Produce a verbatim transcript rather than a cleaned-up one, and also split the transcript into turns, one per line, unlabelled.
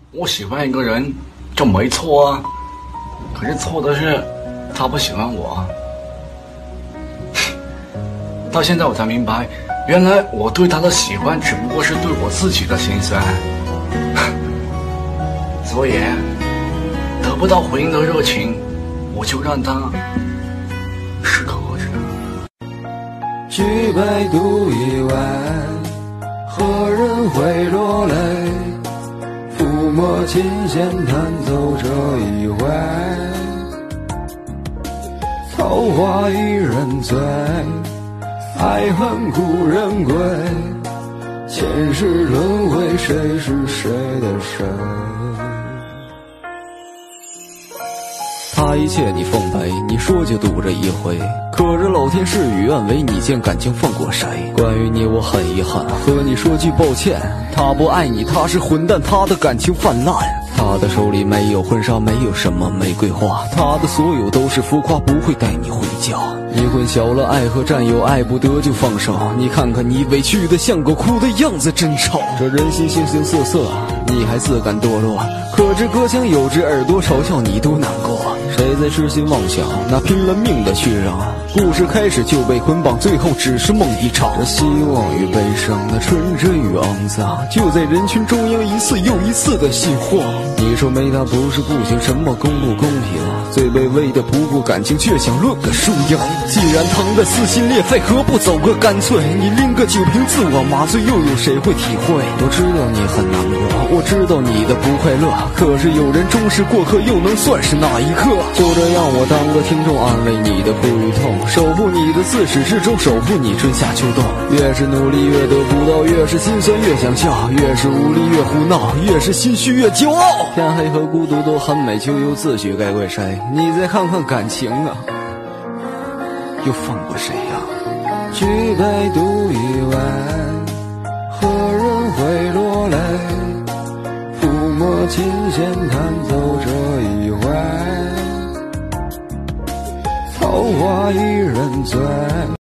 我喜欢一个人就没错啊，可是错的是他不喜欢我。到现在我才明白，原来我对他的喜欢只不过是对我自己的心酸。所以得不到回应的热情，我就让他适可而止。
举杯独一碗，何人会落泪？抚摸琴弦弹奏这一回，桃花一人醉，爱恨故人归。前世轮回，谁是谁的谁？他一切你奉陪，你说就赌这一回。可是老天事与愿违，你见感情放过谁？关于你我很遗憾，和你说句抱歉。他不爱你，他是混蛋，他的感情泛滥。他的手里没有婚纱，没有什么玫瑰花，他的所有都是浮夸，不会带你回家。你混淆了爱和占有，爱不得就放手。你看看你委屈的像狗，哭的样子真丑。这人心形形色色，你还自甘堕落。可知隔墙有只耳朵嘲笑你都难过。谁在痴心妄想，那拼了命的去让？故事开始就被捆绑，最后只是梦一场。这希望与悲伤，那纯真与肮脏，就在人群中央一次又一次的戏晃。你说没他不是不行，什么公不公平？最卑微的不顾感情，却想论个输赢。既然疼得撕心裂肺，何不走个干脆？你拎个酒瓶自我麻醉，又有谁会体会？我知道你很难过，我知道你的不快乐，可是有人终是过客，又能算是哪一刻？就这样，我当个听众，安慰你的苦与痛，守护你的自始至终，守护你春夏秋冬。越是努力越得不到，越是心酸越想笑，越是无力越胡闹，越是心虚越骄傲。天黑和孤独都很美，咎由自取，该怪谁？你再看看感情啊，又放过谁呀？举杯独一碗，何人会落泪？抚摸琴弦弹奏这一回，桃花一人醉。